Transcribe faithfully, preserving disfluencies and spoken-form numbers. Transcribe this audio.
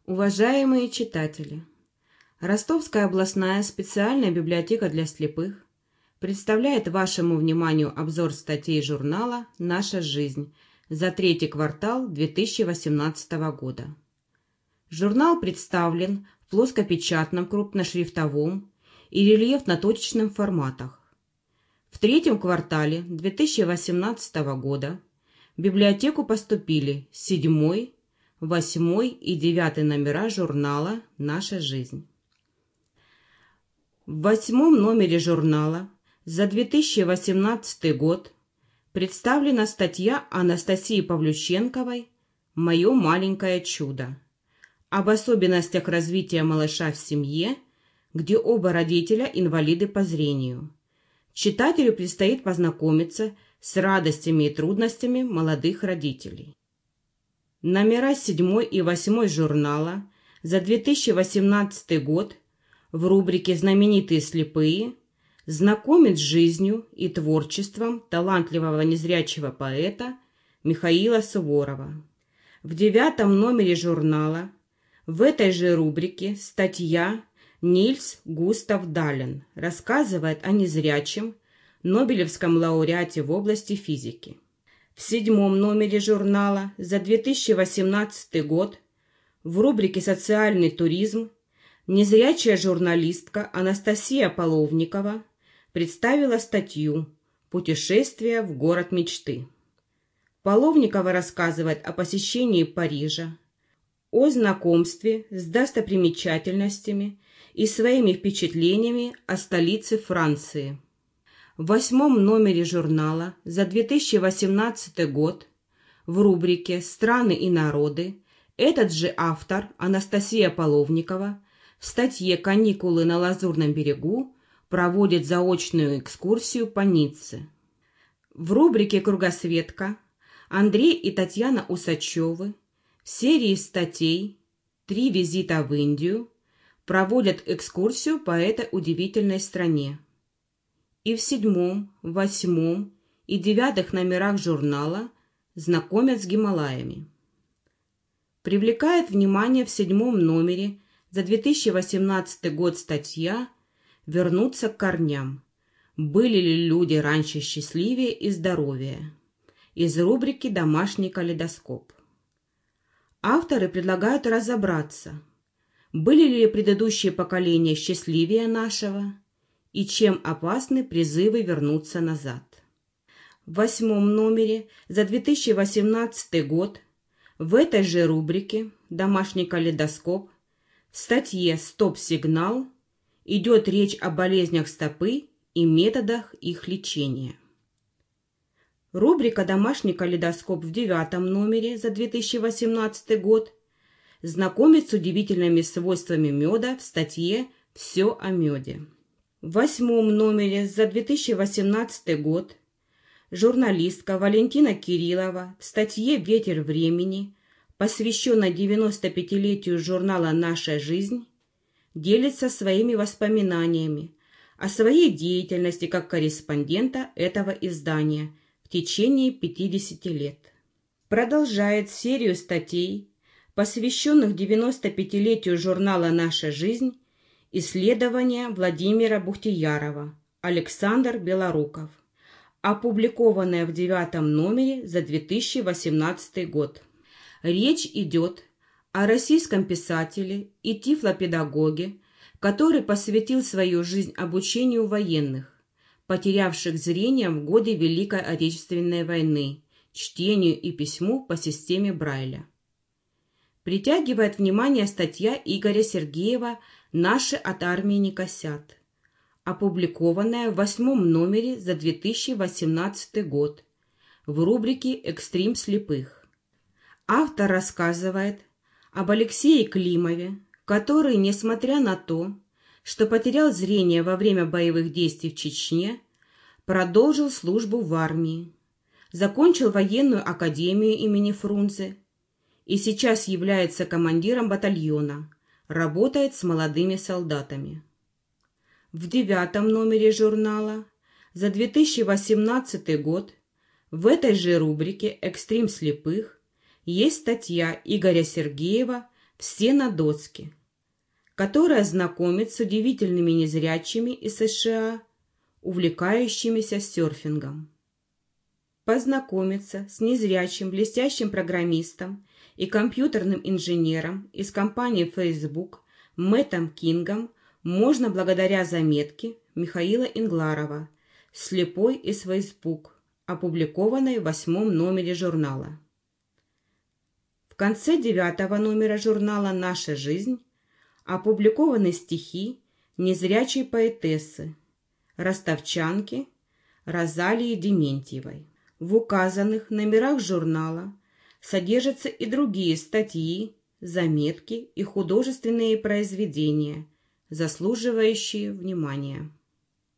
Уважаемые читатели, Ростовская областная специальная библиотека для слепых представляет вашему вниманию обзор статей журнала «Наша жизнь» за третий квартал две тысячи восемнадцатого года. Журнал представлен в плоскопечатном, крупношрифтовом и рельефно-точечном форматах. В третьем квартале две тысячи восемнадцатого года в библиотеку поступили седьмой, восьмой и девятый номера журнала «Наша жизнь». В восьмом номере журнала за две тысячи восемнадцатый год представлена статья Анастасии Павлюченковой «Мое маленькое чудо» об особенностях развития малыша в семье, где оба родителя инвалиды по зрению. Читателю предстоит познакомиться с радостями и трудностями молодых родителей. Номера седьмой и восьмой журнала за две тысячи восемнадцатый год в рубрике «Знаменитые слепые» знакомит с жизнью и творчеством талантливого незрячего поэта Михаила Суворова. В девятом номере журнала в этой же рубрике статья Нильс Густав Дален рассказывает о незрячем Нобелевском лауреате в области физики. В седьмом номере журнала за две тысячи восемнадцатый год в рубрике «Социальный туризм» незрячая журналистка Анастасия Половникова представила статью «Путешествие в город мечты». Половникова рассказывает о посещении Парижа, о знакомстве с достопримечательностями и своими впечатлениями о столице Франции. В восьмом номере журнала за две тысячи восемнадцатый год в рубрике «Страны и народы» этот же автор, Анастасия Половникова, в статье «Каникулы на Лазурном берегу» проводит заочную экскурсию по Ницце. В рубрике «Кругосветка» Андрей и Татьяна Усачевы в серии статей «Три визита в Индию» проводят экскурсию по этой удивительной стране. И в седьмом, восьмом и девятых номерах журнала знакомят с Гималаями. Привлекает внимание в седьмом номере за две тысячи восемнадцатый год статья «Вернуться к корням. Были ли люди раньше счастливее и здоровее?» из рубрики «Домашний калейдоскоп». Авторы предлагают разобраться, были ли предыдущие поколения счастливее нашего, и чем опасны призывы вернуться назад. В восьмом номере за две тысячи восемнадцатый год в этой же рубрике «Домашний калейдоскоп» в статье «Стоп-сигнал» идет речь о болезнях стопы и методах их лечения. Рубрика «Домашний калейдоскоп» в девятом номере за две тысячи восемнадцатый год знакомит с удивительными свойствами меда в статье «Все о меде». В восьмом номере за две тысячи восемнадцатый год журналистка Валентина Кириллова в статье «Ветер времени», посвященной девяностопятилетию журнала «Наша жизнь», делится своими воспоминаниями о своей деятельности как корреспондента этого издания в течение пятидесяти лет. Продолжает серию статей, посвященных девяностопятилетию журнала «Наша жизнь», исследование Владимира Бухтиярова «Александр Белоруков», опубликованное в девятом номере за две тысячи восемнадцатый год. Речь идет о российском писателе и тифлопедагоге, который посвятил свою жизнь обучению военных, потерявших зрение в годы Великой Отечественной войны, чтению и письму по системе Брайля. Притягивает внимание статья Игоря Сергеева «Наши от армии не косят», опубликованная в восьмом номере за две тысячи восемнадцатый год в рубрике «Экстрим слепых». Автор рассказывает об Алексее Климове, который, несмотря на то, что потерял зрение во время боевых действий в Чечне, продолжил службу в армии, закончил военную академию имени Фрунзе и сейчас является командиром батальона, работает с молодыми солдатами. В девятом номере журнала за две тысячи восемнадцатый год в этой же рубрике «Экстрим слепых» есть статья Игоря Сергеева в «Все на доске», которая знакомит с удивительными незрячими из США, увлекающимися серфингом. Познакомиться с незрячим блестящим программистом и компьютерным инженером из компании Facebook Мэттом Кингом можно благодаря заметке Михаила Ингларова «Слепой из Facebook», опубликованной в восьмом номере журнала. В конце девятого номера журнала «Наша жизнь» опубликованы стихи незрячей поэтессы, ростовчанки Розалии Дементьевой. В указанных номерах журнала содержатся и другие статьи, заметки и художественные произведения, заслуживающие внимания.